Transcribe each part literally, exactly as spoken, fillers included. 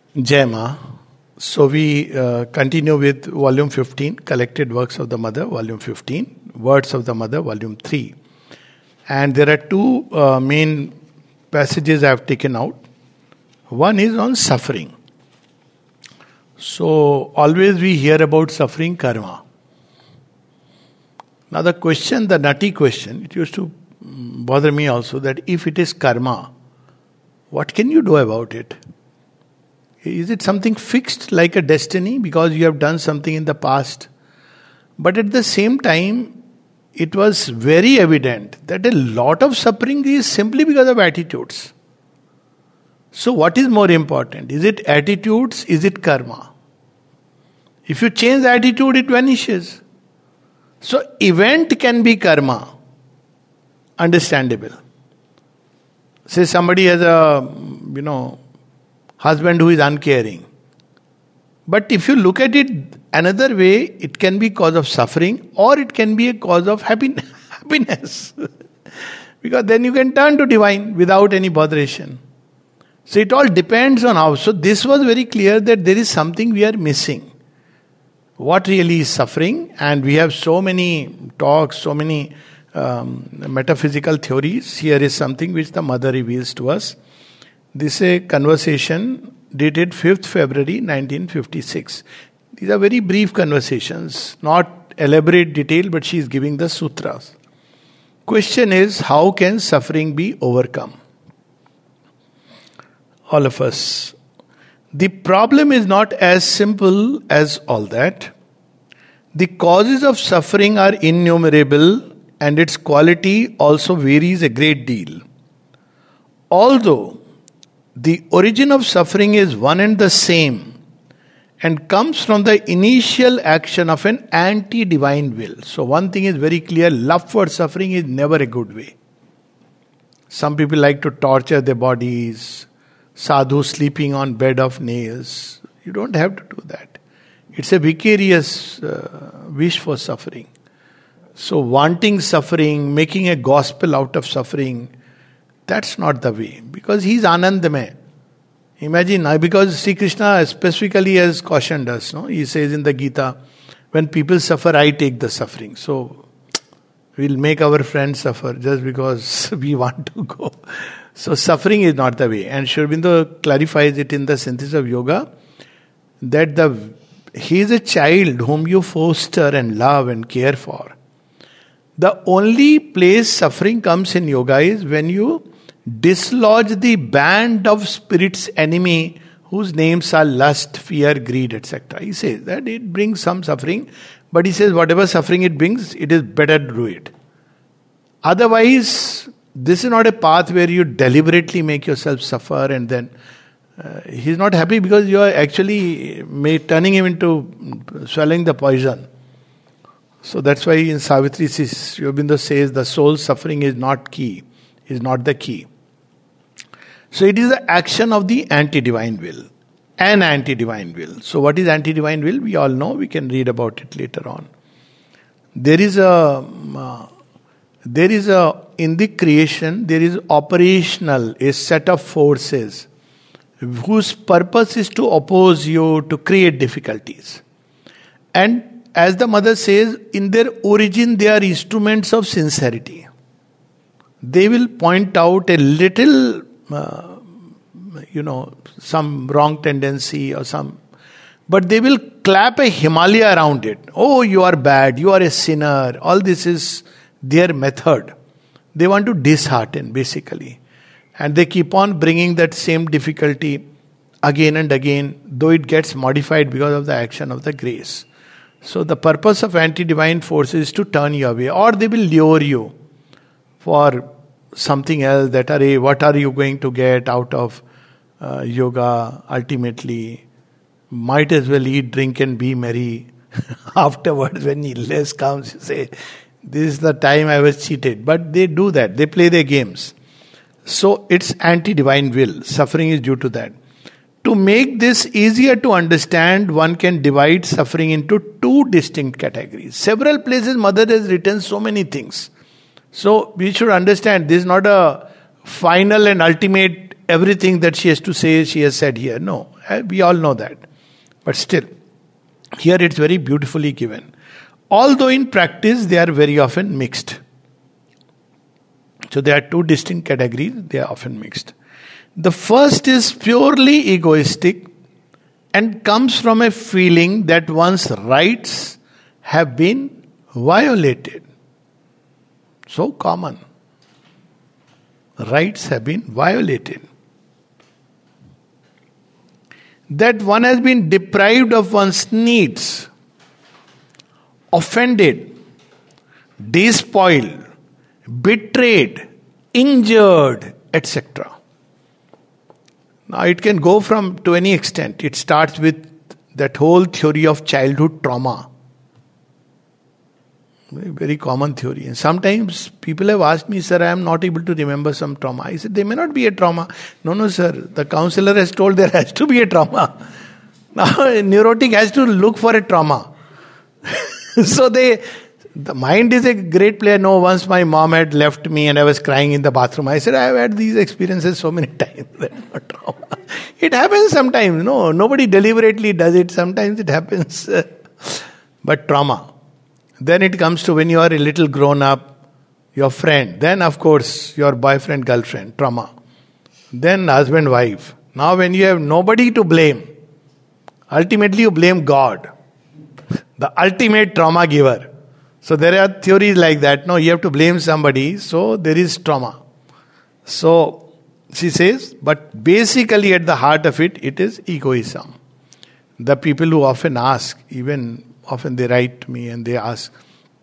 Jai Ma. So we uh, continue with volume fifteen, Collected Works of the Mother, volume fifteen, Words of the Mother, volume three. And there are two uh, main passages I have taken out. One is on suffering. So always we hear about suffering, karma. Now the question, the nutty question, it used to bother me also, that if it is karma, what can you do about it? Is it something fixed like a destiny because you have done something in the past? But at the same time, it was very evident that a lot of suffering is simply because of attitudes. So what is more important? Is it attitudes? Is it karma? If you change attitude, it vanishes. So event can be karma. Understandable. Say somebody has a, you know, husband who is uncaring. But if you look at it another way, it can be cause of suffering or it can be a cause of happiness. Because then you can turn to divine without any botheration. So it all depends on how. So this was very clear that there is something we are missing. What really is suffering? And we have so many talks, so many um, metaphysical theories. Here is something which the mother reveals to us. This is a conversation dated fifth February nineteen fifty-six. These are very brief conversations, not elaborate detail, but she is giving the sutras. Question is, how can suffering be overcome? All of us. The problem is not as simple as all that. The causes of suffering are innumerable and its quality also varies a great deal. Although the origin of suffering is one and the same and comes from the initial action of an anti-divine will. So one thing is very clear, love for suffering is never a good way. Some people like to torture their bodies, sadhu sleeping on bed of nails. You don't have to do that. It's a vicarious uh, wish for suffering. So wanting suffering, making a gospel out of suffering, that's not the way. Because he is Anandamay. Imagine, because Sri Krishna specifically has cautioned us. No? He says in the Gita, when people suffer, I take the suffering. So we'll make our friends suffer just because we want to go. So suffering is not the way. And Sri Aurobindo clarifies it in the Synthesis of Yoga, that the he is a child whom you foster and love and care for. The only place suffering comes in yoga is when you dislodge the band of spirit's enemy whose names are lust, fear, greed, et cetera. He says that it brings some suffering, but he says whatever suffering it brings, it is better to do it. Otherwise, this is not a path where you deliberately make yourself suffer and then uh, he's not happy because you are actually may, turning him into swallowing the poison. So that's why in Savitri, Sri Aurobindo says the soul's suffering is not key, is not the key. So it is the action of the anti-divine will. An anti-divine will. So what is anti-divine will? We all know, we can read about it later on. There is a, uh, there is a, in the creation, there is operational, a set of forces whose purpose is to oppose you, to create difficulties. And as the mother says, in their origin they are instruments of sincerity. They will point out a little, uh, you know, some wrong tendency or some, but they will clap a Himalaya around it. Oh, you are bad, you are a sinner. All this is their method. They want to dishearten, basically. And they keep on bringing that same difficulty again and again, though it gets modified because of the action of the grace. So the purpose of anti-divine forces is to turn you away, or they will lure you for something else, that are, what are you going to get out of uh, yoga ultimately? Might as well eat, drink and be merry. Afterwards, when illness comes, you say, this is the time I was cheated. But they do that, they play their games. So it's anti-divine will. Suffering is due to that. To make this easier to understand, one can divide suffering into two distinct categories. Several places Mother has written so many things. So we should understand this is not a final and ultimate everything that she has to say, she has said here. No. Uh, We all know that. But still, here it's very beautifully given. Although in practice they are very often mixed. So there are two distinct categories, they are often mixed. The first is purely egoistic and comes from a feeling that one's rights have been violated. So common. Rights have been violated. That one has been deprived of one's needs, offended, despoiled, betrayed, injured, et cetera. Now it can go from to any extent. It starts with that whole theory of childhood trauma. Very, very common theory. And sometimes people have asked me, sir, I am not able to remember some trauma. I said, there may not be a trauma. No, no, sir. The counselor has told there has to be a trauma. Now, a neurotic has to look for a trauma. So they, the mind is a great player. No, once my mom had left me and I was crying in the bathroom. I said, I have had these experiences so many times. That's not trauma. It happens sometimes. No, nobody deliberately does it. Sometimes it happens. But trauma. Then it comes to when you are a little grown up, your friend. Then of course, your boyfriend, girlfriend, trauma. Then husband, wife. Now when you have nobody to blame, ultimately you blame God. The ultimate trauma giver. So there are theories like that. No, you have to blame somebody. So there is trauma. So she says, but basically at the heart of it, it is egoism. The people who often ask, even often they write to me and they ask,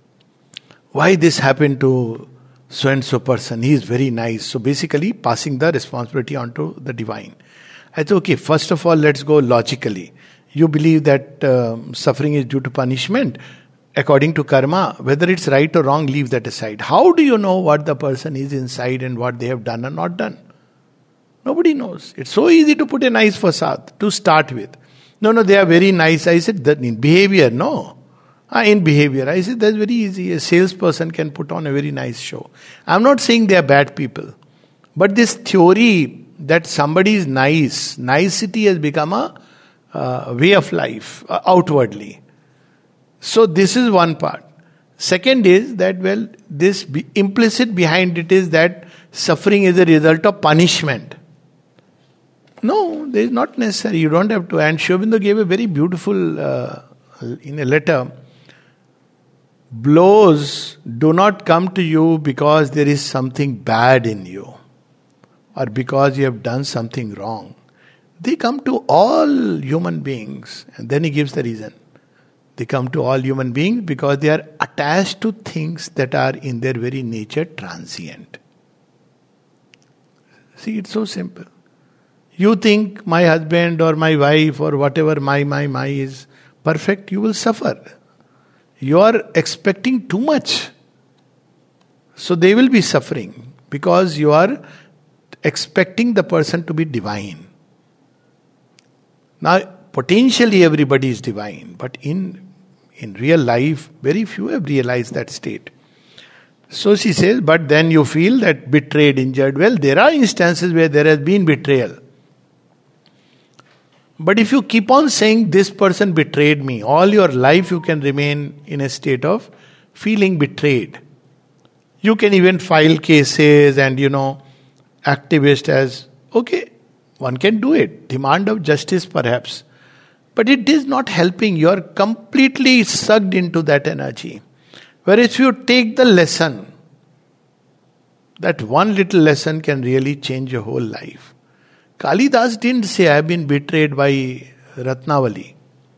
why this happened to so and so person? He is very nice. So basically passing the responsibility onto the divine. I said, okay, first of all, let's go logically. You believe that um, suffering is due to punishment according to karma. Whether it's right or wrong, leave that aside. How do you know what the person is inside and what they have done or not done? Nobody knows. It's so easy to put a nice facade to start with. No, no, they are very nice. I said, that in behavior, no. Ah, in behavior. I said, that's very easy. A salesperson can put on a very nice show. I'm not saying they are bad people. But this theory that somebody is nice, nicety has become a uh, way of life, uh, outwardly. So this is one part. Second is that, well, this be, implicit behind it is that suffering is a result of punishment. No, there is not necessary. You don't have to. And Sri Aurobindo gave a very beautiful, uh, in a letter, blows do not come to you because there is something bad in you or because you have done something wrong. They come to all human beings. And then he gives the reason. They come to all human beings because they are attached to things that are in their very nature transient. See, it's so simple. You think my husband or my wife or whatever my, my, my is perfect, you will suffer. You are expecting too much. So they will be suffering because you are expecting the person to be divine. Now, potentially everybody is divine, but in, in real life, very few have realized that state. So she says, but then you feel that betrayed, injured. Well, there are instances where there has been betrayal. But if you keep on saying this person betrayed me, all your life you can remain in a state of feeling betrayed. You can even file cases and, you know, activist as, okay, one can do it. Demand of justice perhaps. But it is not helping. You are completely sucked into that energy. Whereas if you take the lesson, that one little lesson can really change your whole life. Kalidas didn't say, I have been betrayed by Ratnavali.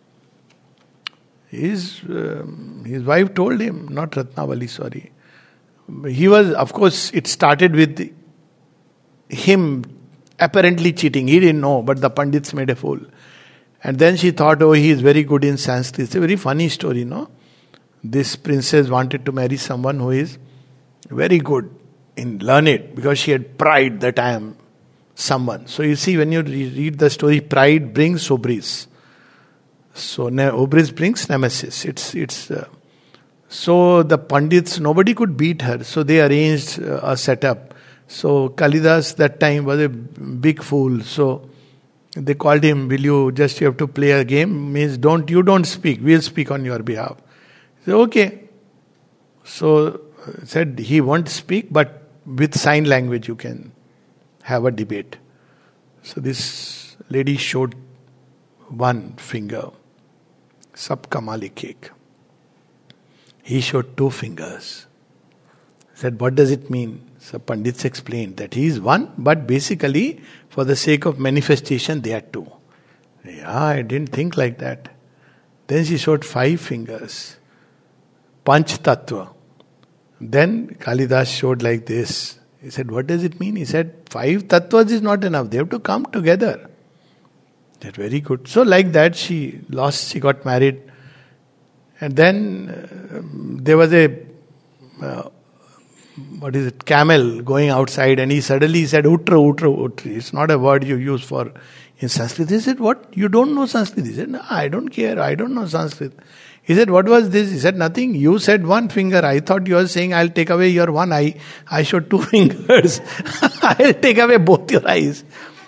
His, um, his wife told him, not Ratnavali, sorry. He was, of course, it started with him apparently cheating. He didn't know, but the Pandits made a fool. And then she thought, oh, he is very good in Sanskrit. It's a very funny story, no? This princess wanted to marry someone who is very good in learned, because she had pride that I am someone. So you see, when you re- read the story, pride brings hubris. So ne- hubris brings nemesis. It's it's. Uh, so the Pandits, nobody could beat her. So they arranged uh, a setup. So Kalidas that time was a big fool. So They called him, will you just, you have to play a game, means don't, you don't speak, we'll speak on your behalf. He said, okay. So, said he won't speak, but with sign language you can have a debate. So this lady showed one finger, Sab ka Malik ek. He showed two fingers. Said, what does it mean? So Pandits explained that he is one, but basically for the sake of manifestation they are two. Yeah, I didn't think like that. Then she showed five fingers. Panch Tattva. Then Kalidas showed like this. He said, what does it mean? He said, five tattvas is not enough. They have to come together. That very good. So like that she lost, she got married. And then uh, there was a, uh, what is it, camel going outside, and he suddenly said, Utra, Utra, Utri. It's not a word you use for in Sanskrit. He said, what? You don't know Sanskrit? He said, no, I don't care. I don't know Sanskrit. He said, what was this? He said, nothing. You said one finger. I thought you were saying, I'll take away your one eye. I showed two fingers. I'll take away both your eyes.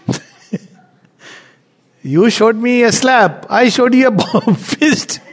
You showed me a slap. I showed you a fist.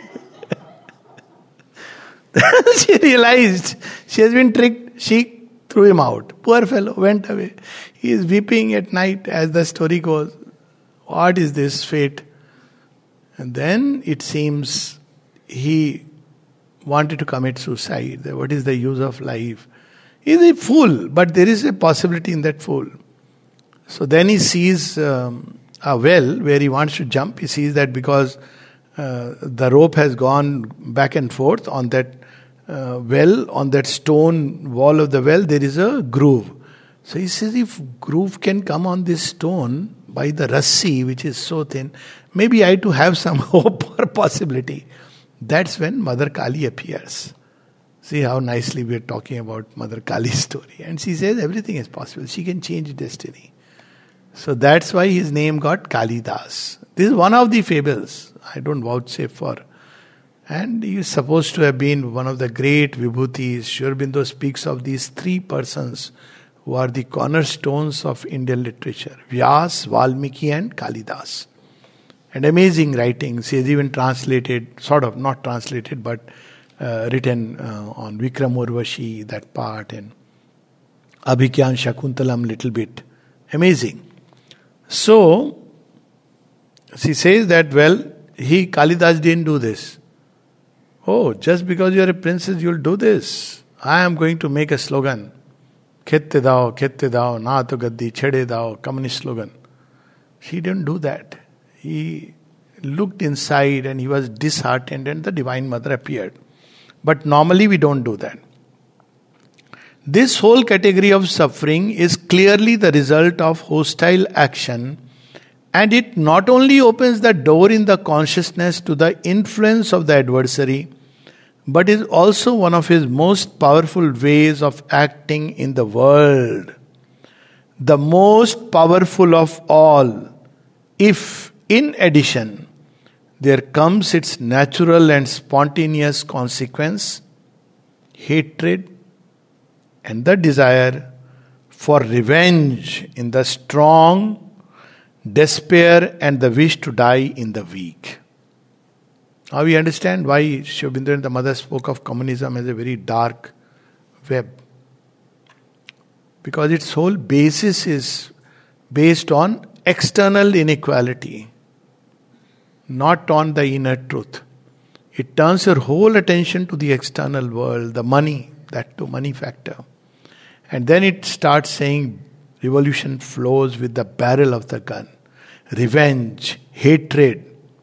She realized she has been tricked. She threw him out. Poor fellow went away. He is weeping at night as the story goes. What is this fate? And then it seems he wanted to commit suicide. What is the use of life? He is a fool, but there is a possibility in that fool. So then he sees um, a well where he wants to jump. He sees that because uh, the rope has gone back and forth on that uh, well, on that stone wall of the well, there is a groove. So he says, if groove can come on this stone by the rassi, which is so thin, maybe I too have some hope or possibility. That's when Mother Kali appears. See how nicely we are talking about Mother Kali's story. And she says everything is possible. She can change destiny. So that's why his name got Kalidas. This is one of the fables. I don't vouchsafe for. And he is supposed to have been one of the great vibhutis. Sri Aurobindo speaks of these three persons who are the cornerstones of Indian literature. Vyas, Valmiki and Kalidas. And amazing writings. He has even translated, sort of, not translated, but uh, written uh, on Vikram Urvashi, that part, and Abhikyan Shakuntalam little bit. Amazing. So, she says that, well, he, Kalidas didn't do this. Oh, just because you are a princess, you'll do this. I am going to make a slogan. Khette dao, khette dao, na to gaddi, chede dao, communist slogan. She didn't do that. He looked inside and he was disheartened and the Divine Mother appeared. But normally we don't do that. This whole category of suffering is clearly the result of hostile action, and it not only opens the door in the consciousness to the influence of the adversary, but is also one of his most powerful ways of acting in the world. The most powerful of all, if in addition there comes its natural and spontaneous consequence, hatred and the desire for revenge in the strong, despair and the wish to die in the weak. Now we understand why Sri Aurobindo and the mother spoke of communism as a very dark web. Because its whole basis is based on external inequality, not on the inner truth. It turns your whole attention to the external world, the money, that too, money factor. And then it starts saying revolution flows with the barrel of the gun. Revenge, hatred,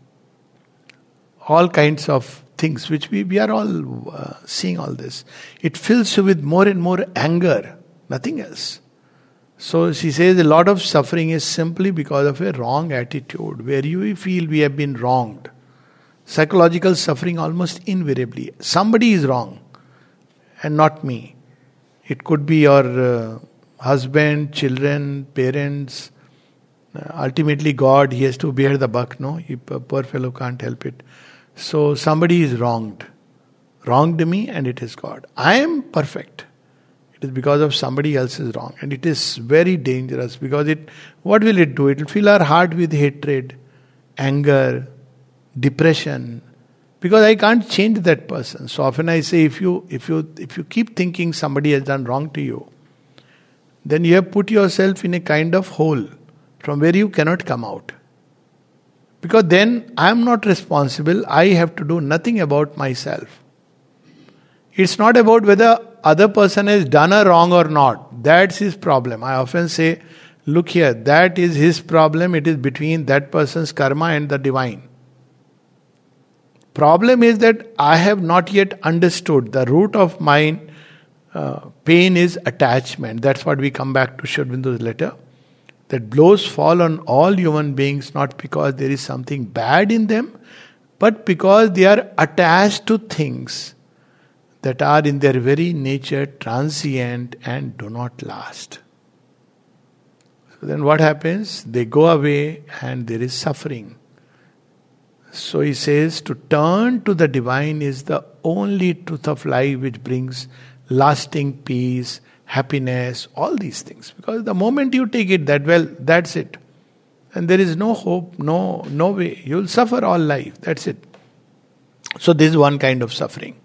all kinds of things which we, we are all uh, seeing all this. It fills you with more and more anger, nothing else. So she says a lot of suffering is simply because of a wrong attitude, where you feel we have been wronged. Psychological suffering almost invariably. Somebody is wrong and not me. It could be your uh, husband, children, parents. Uh, ultimately God, he has to bear the buck, no? He, poor fellow can't help it. So somebody is wronged. Wronged me and it is God. I am perfect. It is because of somebody else's wrong. And it is very dangerous because it, what will it do? It will fill our heart with hatred, anger, depression. Because I can't change that person. So often I say, if you if you if you keep thinking somebody has done wrong to you, then you have put yourself in a kind of hole from where you cannot come out. Because then I am not responsible. I have to do nothing about myself. It's not about whether other person has done a wrong or not. That's his problem. I often say, look here, that is his problem. It is between that person's karma and the divine. Problem is that I have not yet understood the root of my uh, pain is attachment. That's what we come back to Sri Aurobindo's letter. That blows fall on all human beings not because there is something bad in them, but because they are attached to things that are in their very nature transient and do not last. So then what happens? They go away and there is suffering. So he says to turn to the divine is the only truth of life which brings lasting peace, happiness, all these things. Because the moment you take it that, well, that's it. And there is no hope, no, no way. You will suffer all life. That's it. So this is one kind of suffering.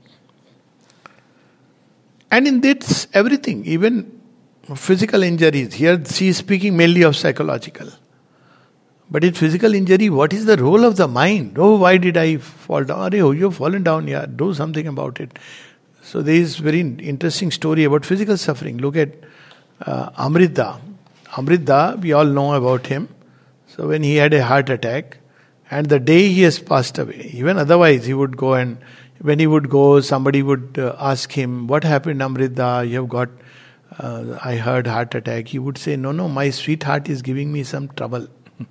And in this, everything, even physical injuries. Here she is speaking mainly of psychological. But in physical injury, what is the role of the mind? Oh, why did I fall down? Oh, you've fallen down, yeah, do something about it. So there is very interesting story about physical suffering. Look at uh, Amrita. Amrita, we all know about him. So when he had a heart attack, and the day he has passed away, even otherwise he would go and when he would go, somebody would uh, ask him, what happened, Amrita? You have got, uh, I heard heart attack. He would say, no, no, my sweetheart is giving me some trouble.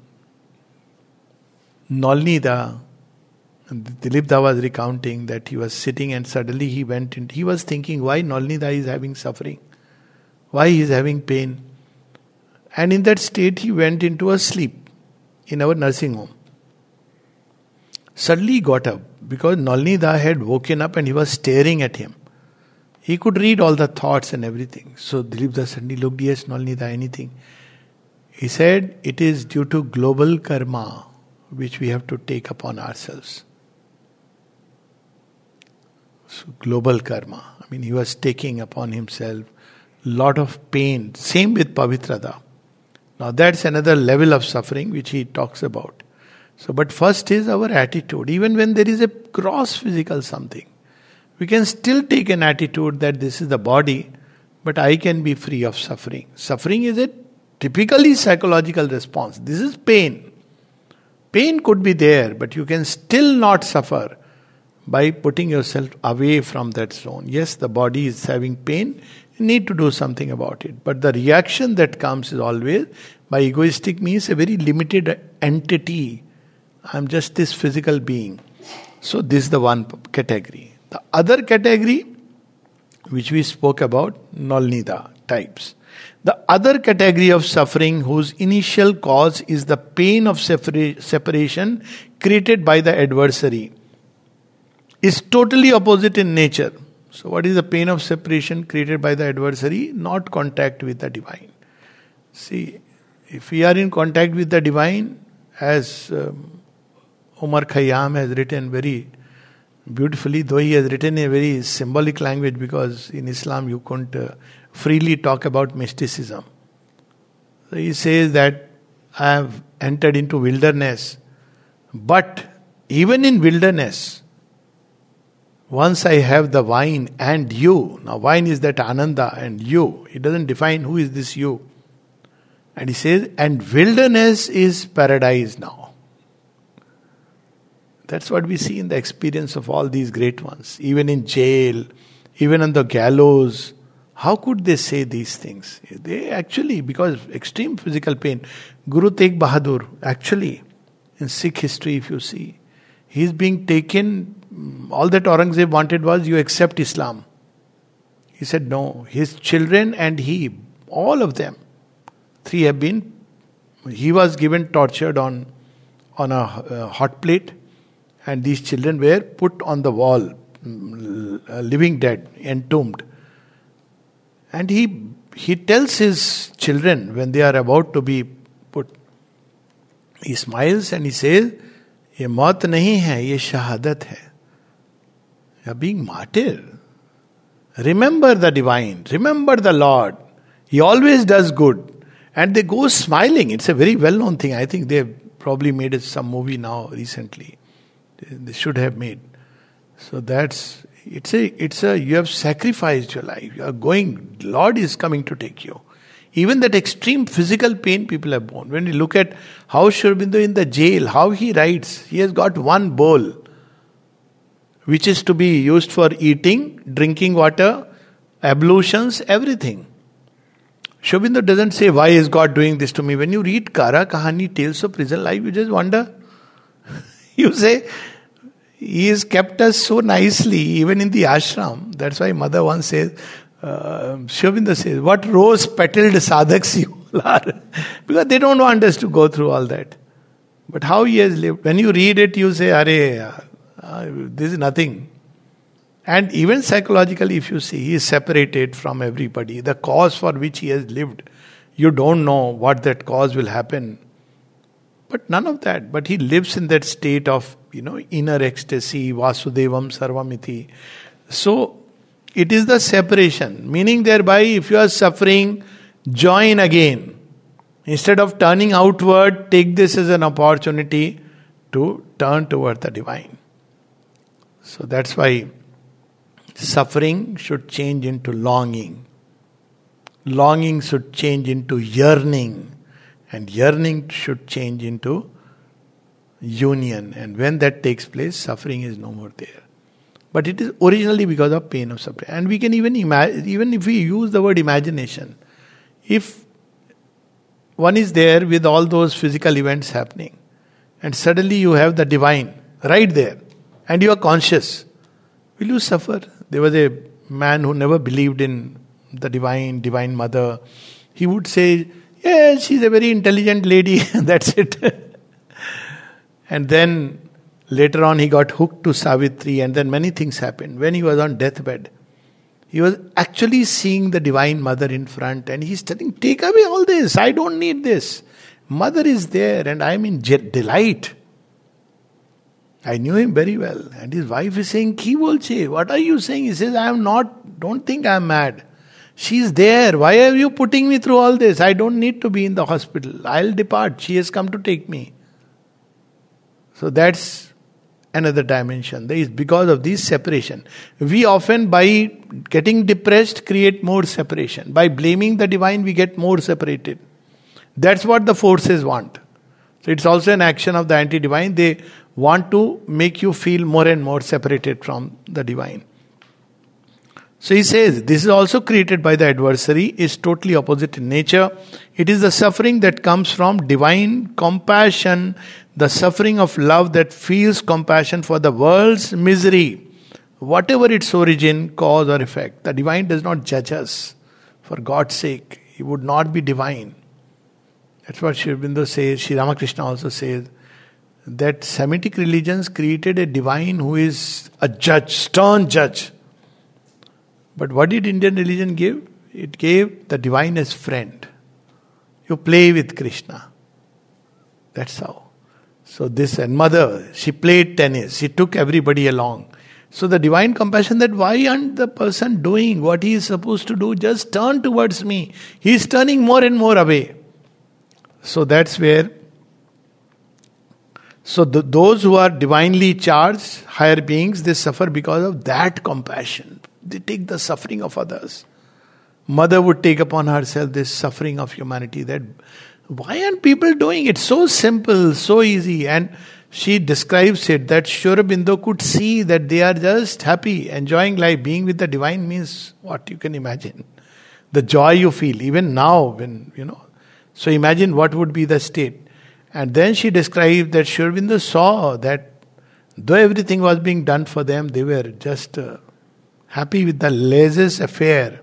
Nolnida, Dilipda was recounting that he was sitting and suddenly he went in. He was thinking why Nolnida is having suffering, why he is having pain. And in that state he went into a sleep in our nursing home. Suddenly he got up because Nolnida had woken up and he was staring at him. He could read all the thoughts and everything. So Dilipda suddenly looked, yes, Nolnida, anything. He said, it is due to global karma which we have to take upon ourselves. So global karma. I mean, he was taking upon himself lot of pain. Same with Pavitrada. Now that's another level of suffering which he talks about. So, but first is our attitude. Even when there is a gross physical something, we can still take an attitude that this is the body, but I can be free of suffering. Suffering is a typically psychological response. This is pain. Pain could be there, but you can still not suffer by putting yourself away from that zone. Yes, the body is having pain, you need to do something about it. But the reaction that comes is always, by egoistic means, a very limited entity. I am just this physical being. So this is the one category. The other category, which we spoke about, Nolnida types. The other category of suffering whose initial cause is the pain of separa- separation created by the adversary is totally opposite in nature. So what is the pain of separation created by the adversary? Not contact with the divine. See, if we are in contact with the divine, as um, Omar Khayyam has written very beautifully, though he has written a very symbolic language, because in Islam you can't uh, freely talk about mysticism. So he says that I have entered into wilderness, but even in wilderness, once I have the wine and you, now wine is that Ananda and you, it doesn't define who is this you. And he says, and wilderness is paradise now. That's what we see in the experience of all these great ones. Even in jail, even on the gallows. How could they say these things? They actually, because extreme physical pain. Guru Tegh Bahadur, actually, in Sikh history if you see, he is being taken, all that Aurangzeb wanted was, you accept Islam. He said no. His children and he, all of them, three have been, he was given tortured on, on a uh, hot plate. And these children were put on the wall, living dead, entombed. And he he tells his children when they are about to be put, he smiles and he says, ये मौत नहीं है, ये शहादत है. You are being martyr. Remember the divine. Remember the Lord. He always does good. And they go smiling. It's a very well-known thing. I think they've probably made some movie now recently. They should have made. So that's, it's a, it's a, you have sacrificed your life. You are going, Lord is coming to take you. Even that extreme physical pain people have borne. When you look at how Sri Aurobindo in the jail, how he writes, he has got one bowl, which is to be used for eating, drinking water, ablutions, everything. Sri Aurobindo doesn't say, why is God doing this to me? When you read Kara Kahani, Tales of Prison Life, you just wonder. You say, He has kept us so nicely, even in the ashram. That's why Mother once says, uh, Sri Aurobindo says, what rose-petaled sadhaks you all are. Because they don't want us to go through all that. But how he has lived. When you read it, you say, Arey, uh, this is nothing. And even psychologically, if you see, he is separated from everybody. The cause for which he has lived, you don't know what that cause will happen. But none of that. But he lives in that state of, you know, inner ecstasy, Vasudevam Sarvamiti. So, it is the separation. Meaning thereby, if you are suffering, join again. Instead of turning outward, take this as an opportunity to turn toward the divine. So that's why suffering should change into longing. Longing should change into yearning. And yearning should change into union. And when that takes place, suffering is no more there. But it is originally because of pain of suffering. And we can even imagine, even if we use the word imagination, if one is there with all those physical events happening, and suddenly you have the divine right there, and you are conscious, will you suffer? There was a man who never believed in the divine, divine mother. He would say, yes, she's a very intelligent lady, that's it. And then later on he got hooked to Savitri, and then many things happened. When he was on deathbed, he was actually seeing the divine mother in front, and he's telling, take away all this, I don't need this. Mother is there and I'm in je- delight. I knew him very well. And his wife is saying, Ki bolche, what are you saying? He says, I am not, don't think I am mad. She is there. Why are you putting me through all this? I don't need to be in the hospital. I'll depart. She has come to take me. So that's another dimension. There is because of this separation. We often, by getting depressed, create more separation. By blaming the divine, we get more separated. That's what the forces want. So it's also an action of the anti-divine. They want to make you feel more and more separated from the divine. So he says, this is also created by the adversary, is totally opposite in nature. It is the suffering that comes from divine compassion, the suffering of love that feels compassion for the world's misery, whatever its origin, cause or effect. The divine does not judge us. For God's sake, he would not be divine. That's what Sri Aurobindo says. Sri Ramakrishna also says that Semitic religions created a divine who is a judge, stern judge. But what did Indian religion give? It gave the divine as friend. You play with Krishna. That's how. So this and mother, she played tennis. She took everybody along. So the divine compassion that why aren't the person doing what he is supposed to do? Just turn towards me. He is turning more and more away. So that's where, so the, those who are divinely charged, higher beings, they suffer because of that compassion. They take the suffering of others. Mother would take upon herself this suffering of humanity. That why aren't people doing it? So simple, so easy. And she describes it that Sri Aurobindo could see that they are just happy, enjoying life. Being with the divine means what you can imagine. The joy you feel, even now when, you know. So imagine what would be the state. And then she described that Sri Aurobindo saw that though everything was being done for them, they were just uh, happy with the laissez affair.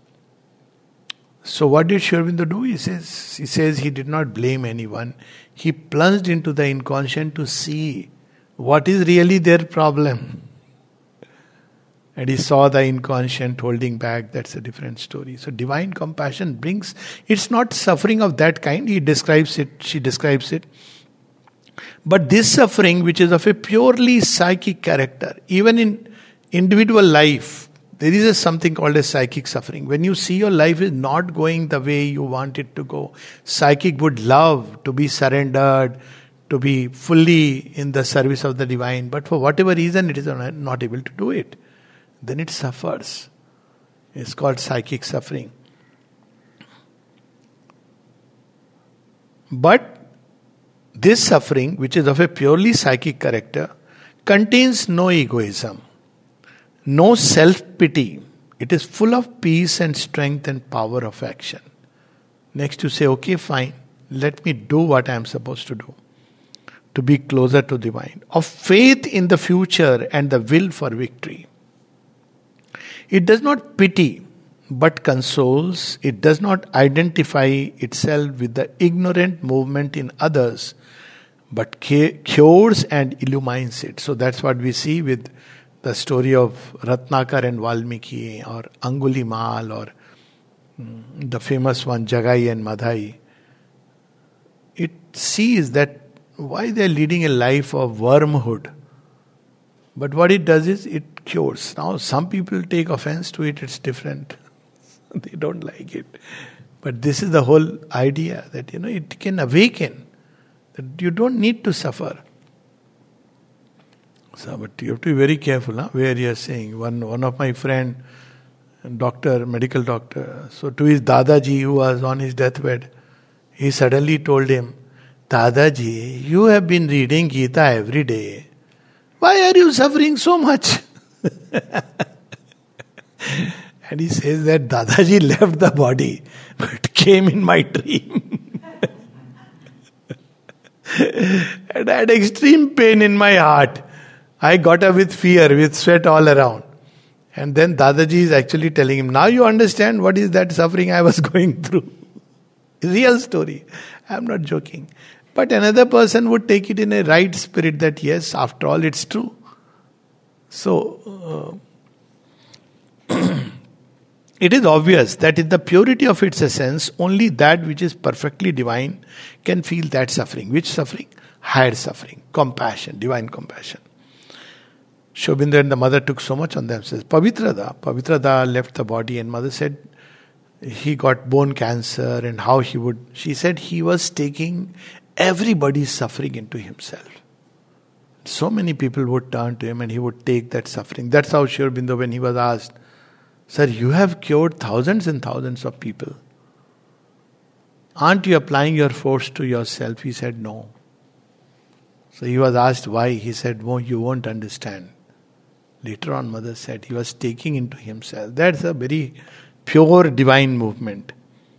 So what did Sri Aurobindo do? He says, he says he did not blame anyone. He plunged into the inconscient to see what is really their problem. And he saw the inconscient holding back. That's a different story. So divine compassion brings, it's not suffering of that kind. He describes it, she describes it. But this suffering, which is of a purely psychic character, even in individual life, there is a something called a psychic suffering. When you see your life is not going the way you want it to go, psychic would love to be surrendered, to be fully in the service of the divine, but for whatever reason it is not able to do it. Then it suffers. It's called psychic suffering. But this suffering, which is of a purely psychic character, contains no egoism, no self-pity. It is full of peace and strength and power of action. Next you say, okay, fine, let me do what I am supposed to do, to be closer to divine. Of faith in the future and the will for victory. It does not pity, but consoles. It does not identify itself with the ignorant movement in others, but cures and illumines it. So that's what we see with the story of Ratnakar and Valmiki, or Angulimal, or mm, the famous one Jagai and Madhai. It sees that why they are leading a life of wormhood. But what it does is it cures. Now some people take offense to it, it's different. They don't like it. But this is the whole idea, that you know it can awaken, that you don't need to suffer. So, but you have to be very careful, huh, where you are saying. One one of my friend, doctor, medical doctor, so to his Dadaji who was on his deathbed, he suddenly told him, Dadaji, you have been reading Gita every day. Why are you suffering so much? And he says that Dadaji left the body, but came in my dream. And I had extreme pain in my heart. I got up with fear, with sweat all around. And then Dadaji is actually telling him, now you understand what is that suffering I was going through. Real story. I am not joking. But another person would take it in a right spirit that yes, after all, it's true. So, uh, it is obvious that in the purity of its essence, only that which is perfectly divine can feel that suffering. Which suffering? Higher suffering. Compassion, divine compassion. Sri Aurobindo and the mother took so much on themselves. Pavitrada, Pavitrada left the body, and mother said he got bone cancer and how he would, she said he was taking everybody's suffering into himself. So many people would turn to him and he would take that suffering. That's how Sri Aurobindo, when he was asked, Sir, you have cured thousands and thousands of people. Aren't you applying your force to yourself? He said, no. So he was asked why. He said, no, you won't understand. Later on, mother said he was taking into himself. That's a very pure divine movement.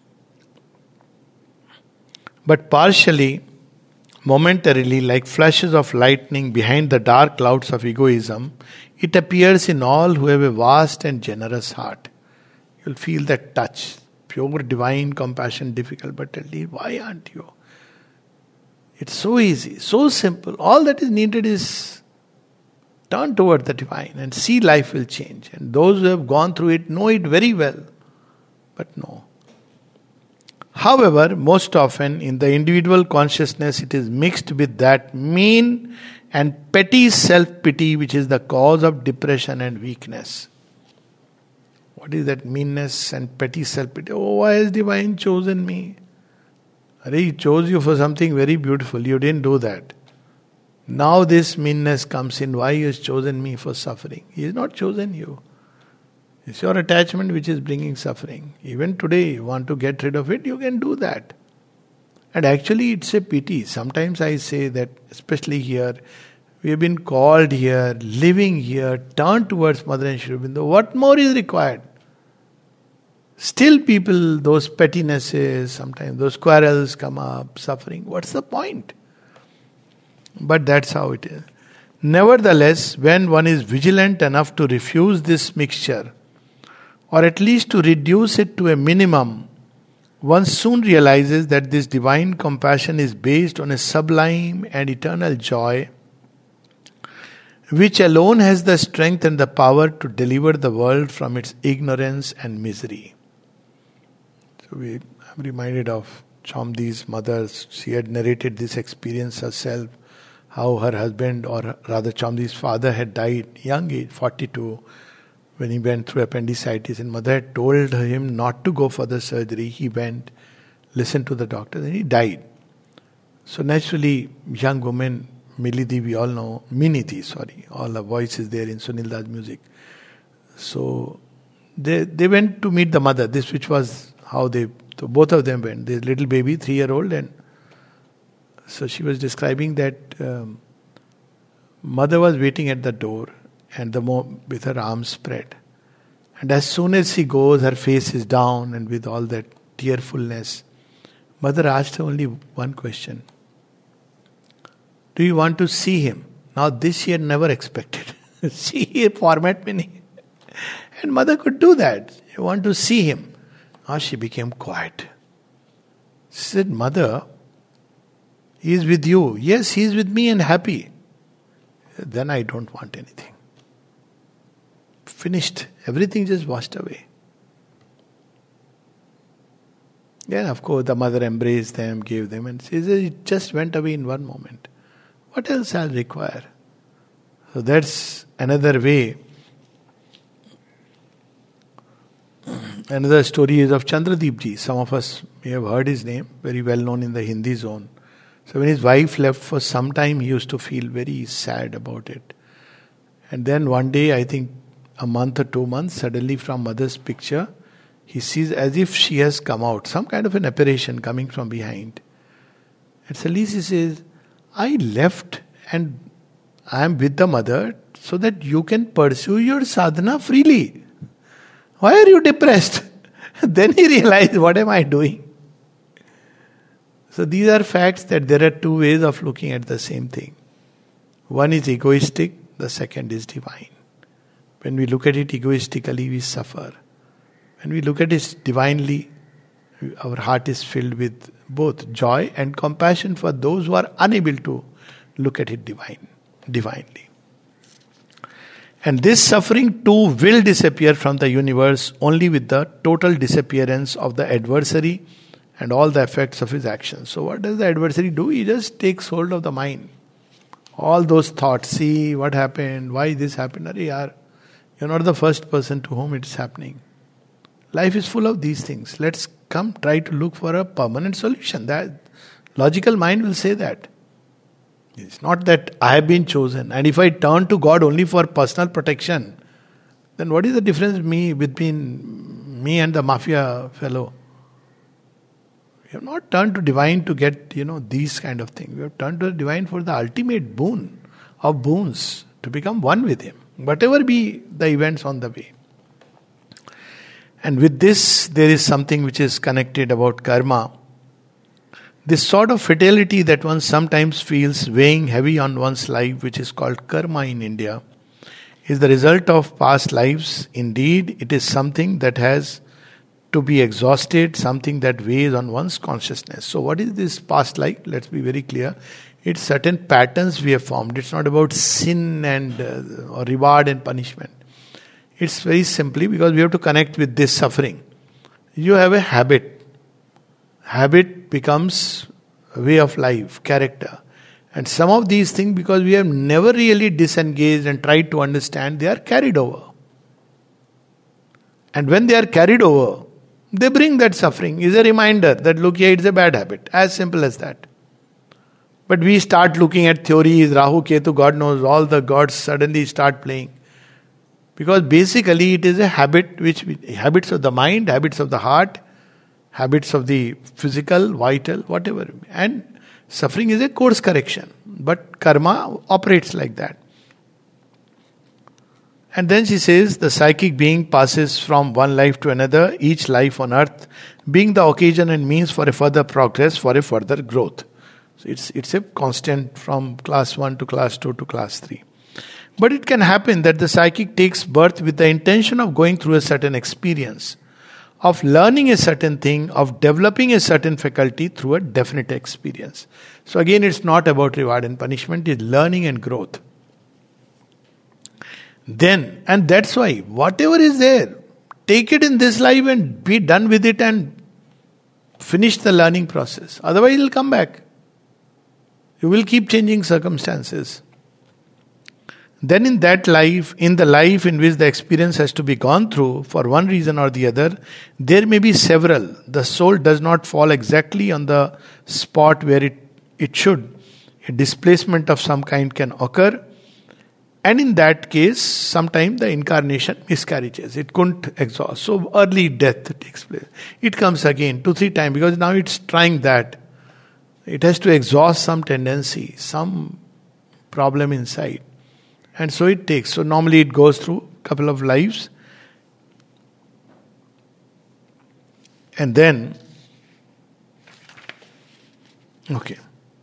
But partially, momentarily, like flashes of lightning behind the dark clouds of egoism, it appears in all who have a vast and generous heart. You'll feel that touch. Pure divine compassion, difficult, but tell me, why aren't you? It's so easy, so simple. All that is needed is turn toward the divine and see life will change. And those who have gone through it know it very well. But no. However, most often in the individual consciousness it is mixed with that mean and petty self-pity which is the cause of depression and weakness. What is that meanness and petty self-pity? Oh, why has divine chosen me? He chose you for something very beautiful. You didn't do that. Now this meanness comes in. Why he has chosen me for suffering? He has not chosen you. It's your attachment which is bringing suffering. Even today, you want to get rid of it, you can do that. And actually, it's a pity. Sometimes I say that, especially here, we have been called here, living here, turned towards Mother and Sri Aurobindo. What more is required? Still people, those pettinesses, sometimes those quarrels come up, suffering. What's the point? But that's how it is. Nevertheless, when one is vigilant enough to refuse this mixture, or at least to reduce it to a minimum, one soon realizes that this divine compassion is based on a sublime and eternal joy, which alone has the strength and the power to deliver the world from its ignorance and misery. So we, I'm reminded of Chomdi's mother. She had narrated this experience herself, how her husband, or rather Chomdi's father, had died young age, forty-two, when he went through appendicitis, and mother had told him not to go for the surgery. He went, listened to the doctor, and he died. So naturally, young woman, Milidhi, we all know, Miniti, sorry, all the voice is there in Sunil Das music. So they they went to meet the mother, this which was how they, so both of them went. This little baby, three-year-old, and so she was describing that um, mother was waiting at the door and the mo- with her arms spread. And as soon as she goes, her face is down and with all that tearfulness, mother asked her only one question. Do you want to see him? Now this she had never expected. See format meaning. And mother could do that. You want to see him. Now she became quiet. She said, Mother, he is with you. Yes, he is with me and happy. Then I don't want anything. Finished. Everything just washed away. Yeah, of course, the mother embraced them, gave them, and she said, it just went away in one moment. What else I'll require? So that's another way. Another story is of Chandradeep ji. Some of us may have heard his name, very well known in the Hindi zone. So when his wife left for some time, he used to feel very sad about it. And then one day, I think a month or two months, suddenly from mother's picture, he sees as if she has come out, some kind of an apparition coming from behind. And suddenly he says, I left and I am with the mother so that you can pursue your sadhana freely. Why are you depressed? Then he realized, what am I doing? So these are facts that there are two ways of looking at the same thing. One is egoistic, the second is divine. When we look at it egoistically, we suffer. When we look at it divinely, our heart is filled with both joy and compassion for those who are unable to look at it divine, divinely. And this suffering too will disappear from the universe only with the total disappearance of the adversary and all the effects of his actions. So what does the adversary do? He just takes hold of the mind. All those thoughts, see what happened, why this happened. Arey yaar, you're not the first person to whom it's happening. Life is full of these things. Let's come try to look for a permanent solution. That logical mind will say that. It's not that I have been chosen, and if I turn to God only for personal protection, then what is the difference me between me and the mafia fellow? We have not turned to divine to get, you know, these kind of things. We have turned to the divine for the ultimate boon of boons, to become one with Him, whatever be the events on the way. And with this, there is something which is connected about karma. This sort of fatality that one sometimes feels weighing heavy on one's life, which is called karma in India, is the result of past lives. Indeed, it is something that has to be exhausted, something that weighs on one's consciousness. So what is this past life? Let's be very clear. It's certain patterns we have formed. It's not about sin and uh, or reward and punishment. It's very simply because we have to connect with this suffering. You have a habit. Habit becomes a way of life, character. And some of these things, because we have never really disengaged and tried to understand, they are carried over. And when they are carried over, they bring that suffering. Is a reminder that, look here, it's a bad habit. As simple as that. But we start looking at theories, Rahu, Ketu, God knows, all the gods suddenly start playing. Because basically it is a habit, which we, habits of the mind, habits of the heart, habits of the physical, vital, whatever. And suffering is a course correction. But karma operates like that. And then she says, the psychic being passes from one life to another, each life on earth being the occasion and means for a further progress, for a further growth. So it's, it's a constant from class one to class two to class three. But it can happen that the psychic takes birth with the intention of going through a certain experience, of learning a certain thing, of developing a certain faculty through a definite experience. So again, it's not about reward and punishment, it's learning and growth. Then, and that's why, whatever is there, take it in this life and be done with it and finish the learning process. Otherwise, it'll come back. You will keep changing circumstances. Then in that life, in the life in which the experience has to be gone through for one reason or the other, there may be several. The soul does not fall exactly on the spot where it, it should. A displacement of some kind can occur. And in that case, sometimes the incarnation miscarriages. It couldn't exhaust. So early death takes place. It comes again two, three times because now it's trying that. It has to exhaust some tendency, some problem inside. And so it takes. So normally it goes through a couple of lives. And then, okay.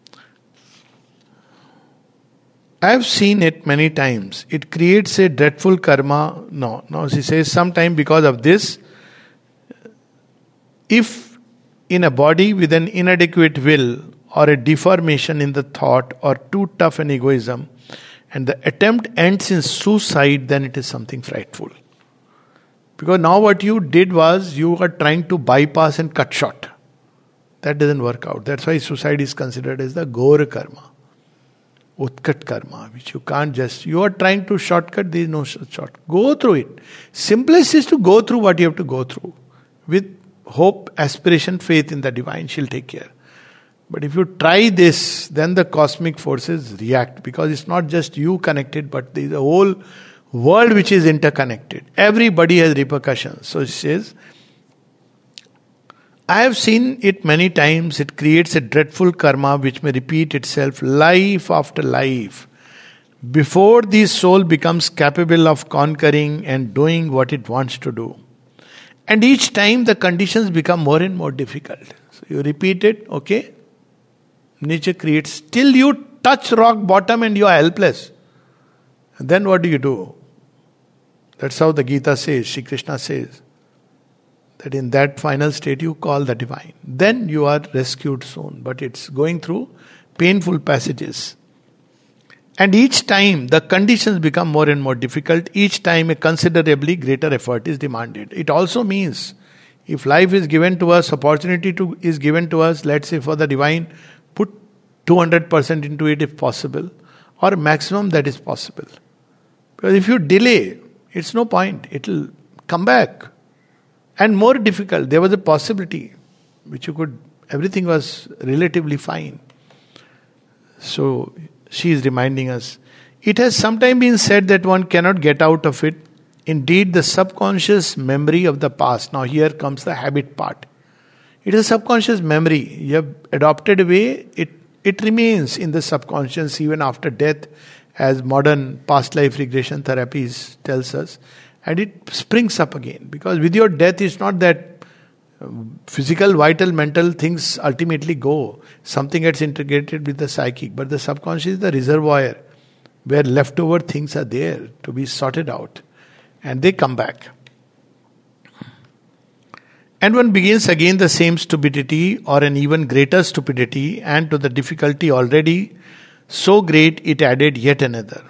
I have seen it many times. It creates a dreadful karma. No, no, she says sometime because of this, if in a body with an inadequate will or a deformation in the thought or too tough an egoism, and the attempt ends in suicide, then it is something frightful. Because now what you did was you are trying to bypass and cut short. That doesn't work out. That's why suicide is considered as the Ghora karma. Utkat karma, which you can't just, you are trying to shortcut, there is no short. Go through it. Simplest is to go through what you have to go through. With hope, aspiration, faith in the divine, she'll take care. But if you try this, then the cosmic forces react, because it's not just you connected, but there is a whole world which is interconnected. Everybody has repercussions. So she says, I have seen it many times. It creates a dreadful karma which may repeat itself life after life before the soul becomes capable of conquering and doing what it wants to do. And each time the conditions become more and more difficult. So you repeat it, okay? Nature creates, till you touch rock bottom and you are helpless. And then what do you do? That's how the Gita says, Shri Krishna says, that in that final state you call the divine. Then you are rescued soon. But it's going through painful passages. And each time the conditions become more and more difficult. Each time a considerably greater effort is demanded. It also means, if life is given to us, opportunity to is given to us, let's say for the divine, put two hundred percent into it if possible, or maximum that is possible. Because if you delay, it's no point. It will come back. And more difficult. There was a possibility which you could, everything was relatively fine. So she is reminding us. It has sometimes been said that one cannot get out of it. Indeed, the subconscious memory of the past. Now here comes the habit part. It is a subconscious memory. You have adopted a way, it, it remains in the subconscious even after death, as modern past life regression therapies tells us. And it springs up again. Because with your death, it's not that physical, vital, mental things ultimately go. Something gets integrated with the psychic. But the subconscious is the reservoir where leftover things are there to be sorted out. And they come back. And one begins again the same stupidity or an even greater stupidity, and to the difficulty already so great it added yet another.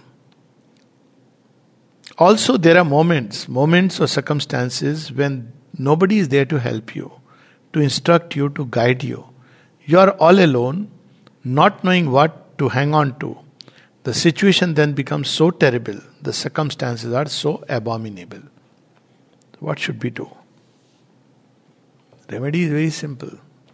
Also, there are moments, moments or circumstances when nobody is there to help you, to instruct you, to guide you. You are all alone, not knowing what to hang on to. The situation then becomes so terrible, the circumstances are so abominable. What should we do? Remedy is very simple.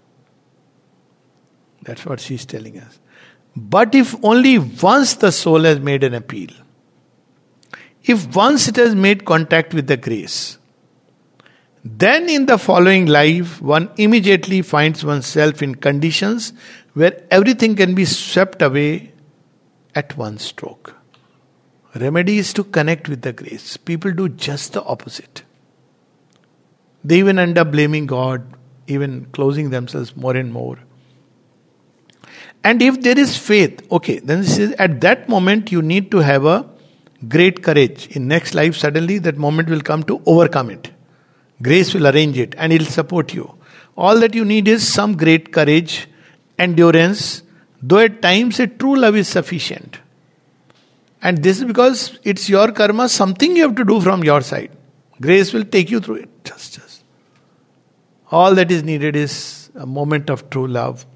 That's what she is telling us. But if only once the soul has made an appeal, if once it has made contact with the grace, then in the following life, one immediately finds oneself in conditions where everything can be swept away at one stroke. Remedy is to connect with the grace. People do just the opposite. They even end up blaming God, even closing themselves more and more. And if there is faith, okay, then this is, at that moment you need to have a great courage. In next life, suddenly that moment will come to overcome it. Grace will arrange it and it will support you. All that you need is some great courage, endurance, though at times a true love is sufficient. And this is because it's your karma, something you have to do from your side. Grace will take you through it. Just, just. All that is needed is a moment of true love.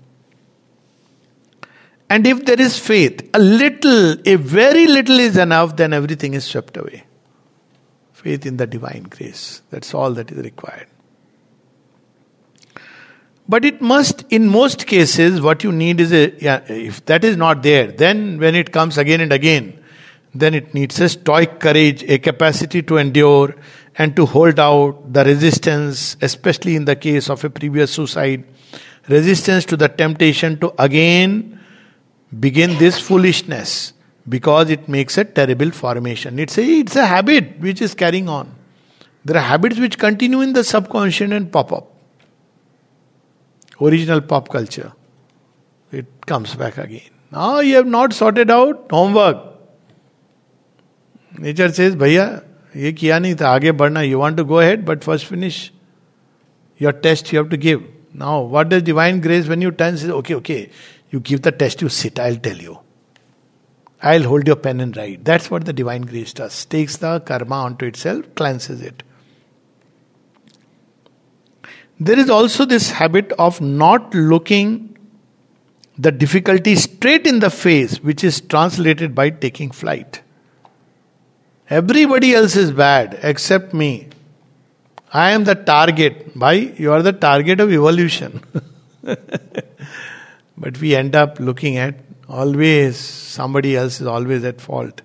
And if there is faith, a little, a very little is enough, then everything is swept away. Faith in the divine grace. That's all that is required. But it must, in most cases, what you need is a, yeah, if that is not there, then when it comes again and again, then it needs a stoic courage, a capacity to endure and to hold out, the resistance, especially in the case of a previous suicide, resistance to the temptation to again begin this foolishness, because it makes a terrible formation. It's a, it's a habit which is carrying on. There are habits which continue in the subconscious and pop up. Original pop culture. It comes back again. Now you have not sorted out homework. Nature says, Bhaiya, ye kiya nahi tha, aage badhna. You want to go ahead, but first finish your test you have to give. Now, what does divine grace, when you turn, says, okay, okay, you give the test, you sit, I'll tell you. I'll hold your pen and write. That's what the divine grace does. Takes the karma onto itself, cleanses it. There is also this habit of not looking the difficulty straight in the face, which is translated by taking flight. Everybody else is bad except me. I am the target. Why? You are the target of evolution. But we end up looking at always somebody else is always at fault.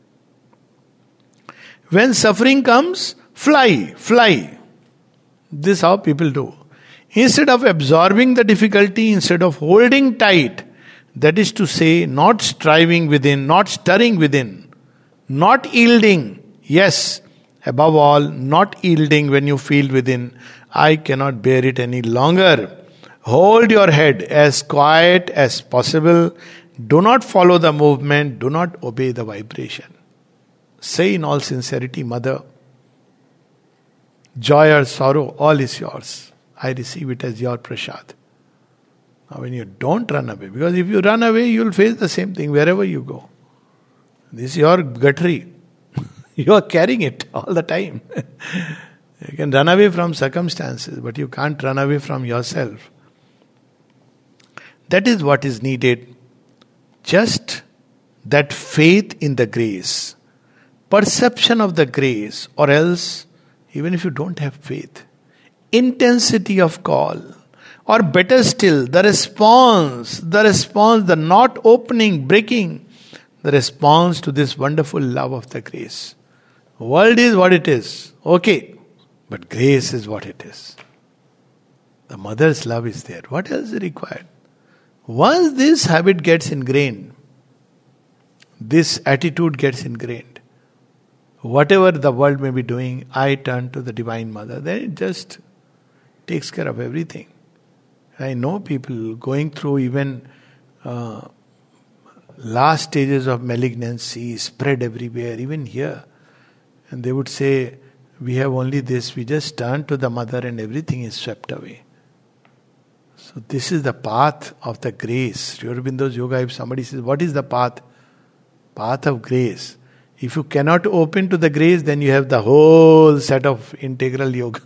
When suffering comes, fly, fly. This is how people do. Instead of absorbing the difficulty, instead of holding tight, that is to say, not striving within, not stirring within, not yielding. Yes, above all, not yielding when you feel within, I cannot bear it any longer. Hold your head as quiet as possible. Do not follow the movement. Do not obey the vibration. Say in all sincerity, Mother, joy or sorrow, all is yours. I receive it as your prasad. Now when you don't run away, because if you run away, you will face the same thing wherever you go. This is your guttery. You are carrying it all the time. You can run away from circumstances, but you can't run away from yourself. That is what is needed. Just that faith in the grace, perception of the grace, or else, even if you don't have faith, intensity of call, or better still, the response, the response, the not opening, breaking, the response to this wonderful love of the grace. World is what it is, okay, but grace is what it is. The mother's love is there. What else is required? Once this habit gets ingrained, this attitude gets ingrained, whatever the world may be doing, I turn to the Divine Mother, then it just takes care of everything. I know people going through even uh, last stages of malignancy, spread everywhere, even here. And they would say, we have only this, we just turn to the Mother and everything is swept away. So this is the path of the grace. Sri Aurobindo's yoga, if somebody says, what is the path? Path of grace. If you cannot open to the grace, then you have the whole set of integral yoga.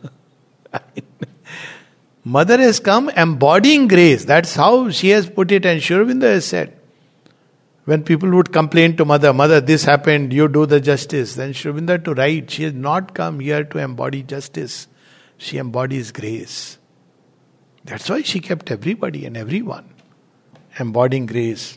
Mother has come embodying grace. That's how she has put it, and Sri Aurobindo has said. When people would complain to Mother, Mother, this happened, you do the justice. Then Sri Aurobindo had to write, she has not come here to embody justice. She embodies grace. That's why she kept everybody and everyone embodying grace.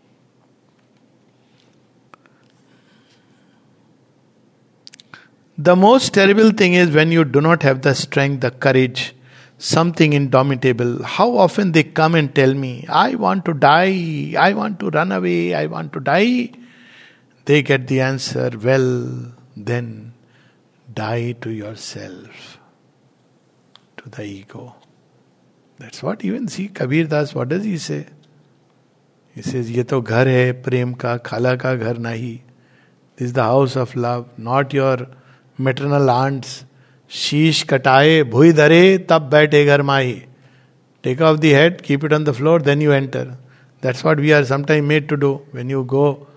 The most terrible thing is when you do not have the strength, the courage, something indomitable. How often they come and tell me, I want to die, I want to run away, I want to die. They get the answer, well, then die to yourself, to the ego. That's what even see Kabir Das, what does he say? He says, ye to ghar hai prem ka, khala ka ghar nahi. This is the house of love, not your maternal aunts. Sheesh kataye, bhui dhare, tab baithe ghar mahi. Take off the head, keep it on the floor, then you enter. That's what we are sometimes made to do. When you go,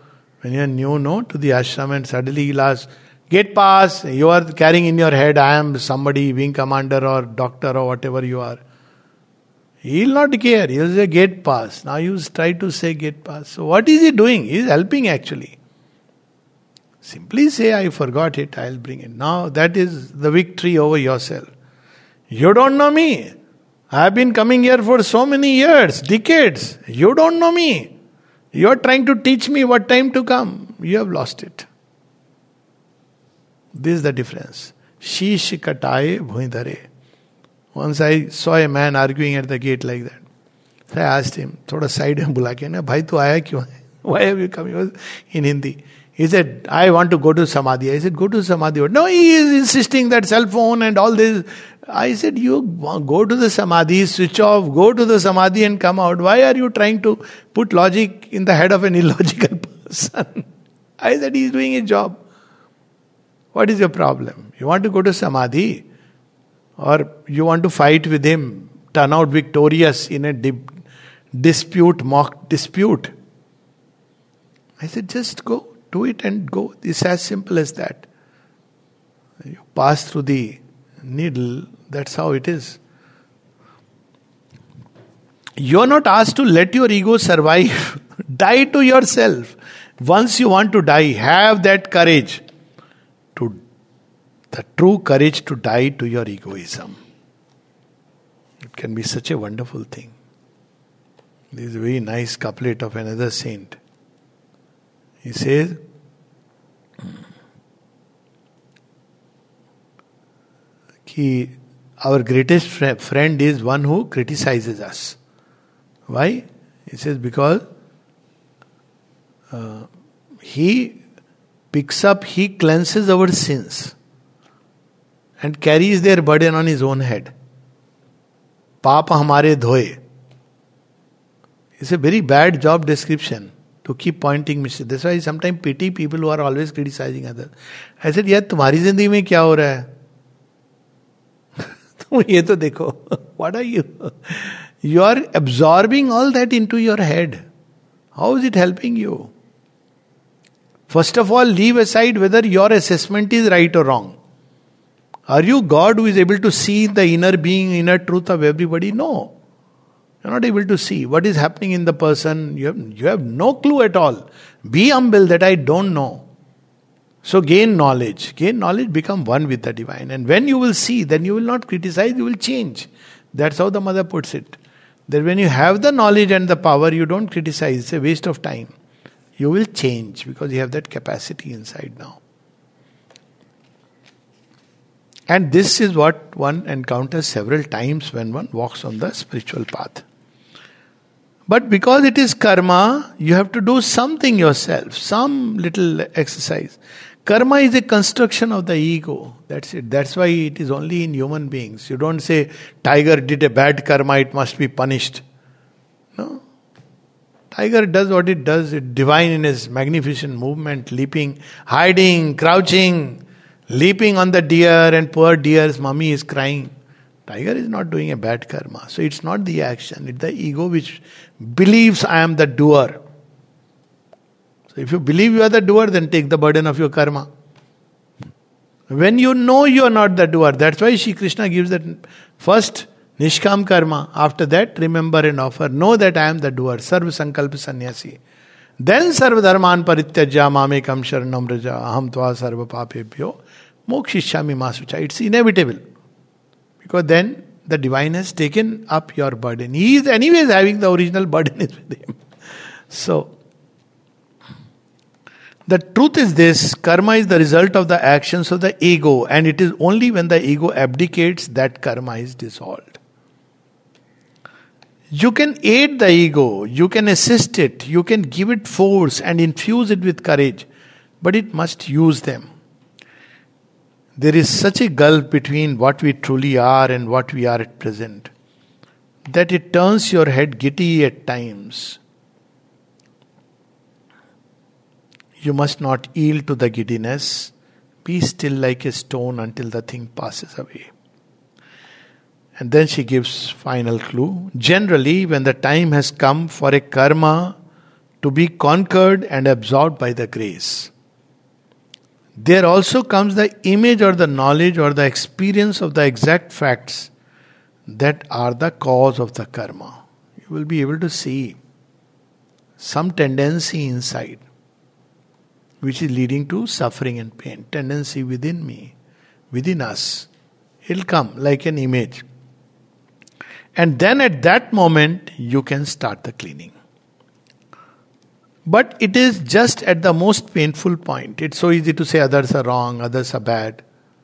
When you are new, no, to the ashram and suddenly he'll ask, gate pass, you are carrying in your head, I am somebody, wing commander or doctor or whatever you are. He'll not care, he'll say gate pass. Now you try to say gate pass. So what is he doing? He is helping actually. Simply say, I forgot it, I'll bring it. Now that is the victory over yourself. You don't know me. I have been coming here for so many years, decades. You don't know me. You are trying to teach me what time to come. You have lost it. This is the difference. Sheesh kataye bhuindare. Once I saw a man arguing at the gate like that. So I asked him, thoda side mein bula ke na, bhai tu aaya kyun hai? Why have you come? He was in Hindi. He said, I want to go to Samadhi. I said, go to Samadhi. No, he is insisting that cell phone and all this. I said, you go to the Samadhi, switch off, go to the Samadhi and come out. Why are you trying to put logic in the head of an illogical person? I said, he is doing his job. What is your problem? You want to go to Samadhi? Or you want to fight with him, turn out victorious in a di- dispute, mock dispute? I said, just go. Do it and go. It's as simple as that. You pass through the needle, that's how it is. You're not asked to let your ego survive. Die to yourself. Once you want to die, have that courage. To the true courage to die to your egoism. It can be such a wonderful thing. This is a very nice couplet of another saint. He says, Ki, our greatest friend is one who criticizes us. Why? He says, because uh, he picks up, he cleanses our sins and carries their burden on his own head. Papa hamare dhoye. It's a very bad job description. To keep pointing mistakes. That's why I sometimes pity people who are always criticizing others. I said, यार तुम्हारी जिंदगी में क्या हो रहा है? तुम ये तो देखो. What are you? You are absorbing all that into your head. How is it helping you? First of all, leave aside whether your assessment is right or wrong. Are you God who is able to see the inner being, inner truth of everybody? No. You're not able to see what is happening in the person. You have, you have no clue at all. Be humble that I don't know. So gain knowledge. Gain knowledge, become one with the divine. And when you will see, then you will not criticize, you will change. That's how the mother puts it. That when you have the knowledge and the power, you don't criticize. It's a waste of time. You will change because you have that capacity inside now. And this is what one encounters several times when one walks on the spiritual path. But because it is karma, you have to do something yourself, some little exercise. Karma is a construction of the ego. That's it. That's why it is only in human beings. You don't say, tiger did a bad karma, it must be punished. No. Tiger does what it does. It's divine in his magnificent movement, leaping, hiding, crouching, leaping on the deer, and poor deer's mummy is crying. Tiger is not doing a bad karma. So it's not the action, it's the ego which believes I am the doer. So if you believe you are the doer, then take the burden of your karma. When you know you are not the doer, that's why Shri Krishna gives that first Nishkam karma. After that, remember and offer. Know that I am the doer. Sarva sankalpa sannyasi. Then sarva dharman parityajya mamekam sharanam raja aham tva sarva papebhyo mokshishami masucha. It's inevitable. Because then the divine has taken up your burden. He is anyways having the original burden is with him. So, the truth is this, karma is the result of the actions of the ego, and it is only when the ego abdicates that karma is dissolved. You can aid the ego, you can assist it, you can give it force and infuse it with courage, but it must use them. There is such a gulf between what we truly are and what we are at present that it turns your head giddy at times. You must not yield to the giddiness. Be still like a stone until the thing passes away. And then she gives final clue. Generally, when the time has come for a karma to be conquered and absorbed by the grace. There also comes the image or the knowledge or the experience of the exact facts that are the cause of the karma. You will be able to see some tendency inside which is leading to suffering and pain. Tendency within me, within us. It'll come like an image. And then at that moment, you can start the cleaning. But it is just at the most painful point. It's so easy to say others are wrong, others are bad.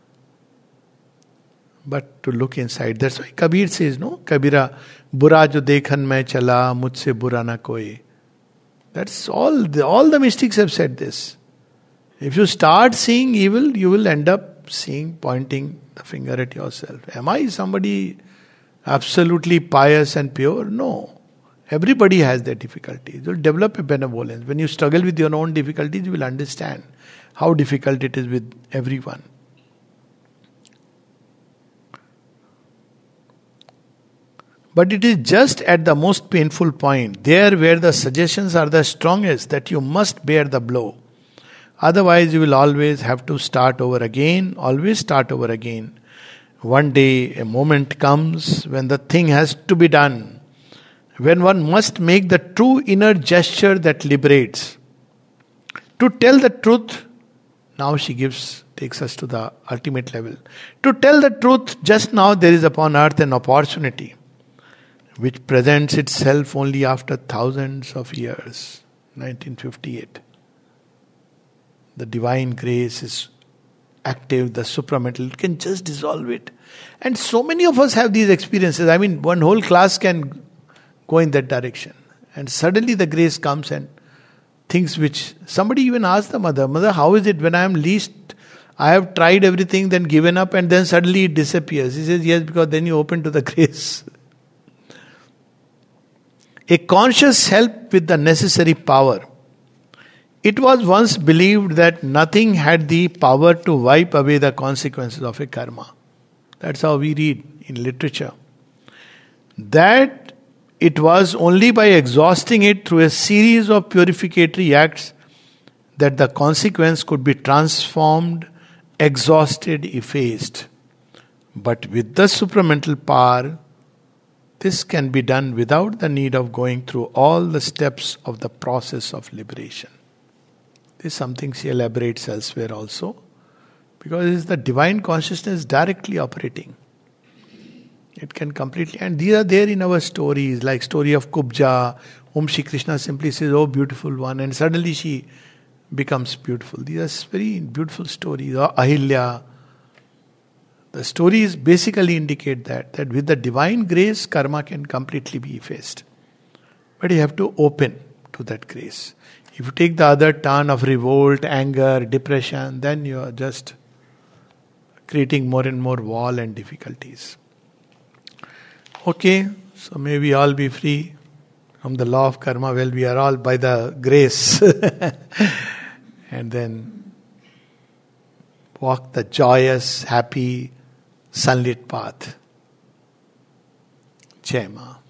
But to look inside. That's why Kabir says, no? Kabira, Bura jo dekhan main chala, mujhse bura na koi. That's all. The, all the mystics have said this. If you start seeing evil, you will end up seeing, pointing the finger at yourself. Am I somebody absolutely pious and pure? No. Everybody has their difficulties. You'll develop a benevolence. When you struggle with your own difficulties, you will understand how difficult it is with everyone. But it is just at the most painful point, there where the suggestions are the strongest, that you must bear the blow. Otherwise, you will always have to start over again, always start over again. One day, a moment comes when the thing has to be done, when one must make the true inner gesture that liberates. To tell the truth, now she gives, takes us to the ultimate level. To tell the truth, just now there is upon earth an opportunity which presents itself only after thousands of years. nineteen fifty-eight. The divine grace is active, the supramental can just dissolve it. And so many of us have these experiences. I mean, one whole class can go in that direction. And suddenly the grace comes and things which... Somebody even asked the mother, Mother, how is it when I am least... I have tried everything, then given up, and then suddenly it disappears. He says, yes, because then you open to the grace. A conscious help with the necessary power. It was once believed that nothing had the power to wipe away the consequences of a karma. That's how we read in literature. That it was only by exhausting it through a series of purificatory acts that the consequence could be transformed, exhausted, effaced. But with the supramental power, this can be done without the need of going through all the steps of the process of liberation. This is something she elaborates elsewhere also, because it is the divine consciousness directly operating. It can completely, and these are there in our stories, like story of Kubja, whom Shri Krishna simply says, oh beautiful one, and suddenly she becomes beautiful. These are very beautiful stories. Or Ahilya. The stories basically indicate that, that with the divine grace, karma can completely be effaced. But you have to open to that grace. If you take the other turn of revolt, anger, depression, then you are just creating more and more wall and difficulties. Okay, so may we all be free from the law of karma. Well, we are all by the grace. And then walk the joyous, happy, sunlit path. Jai Ma.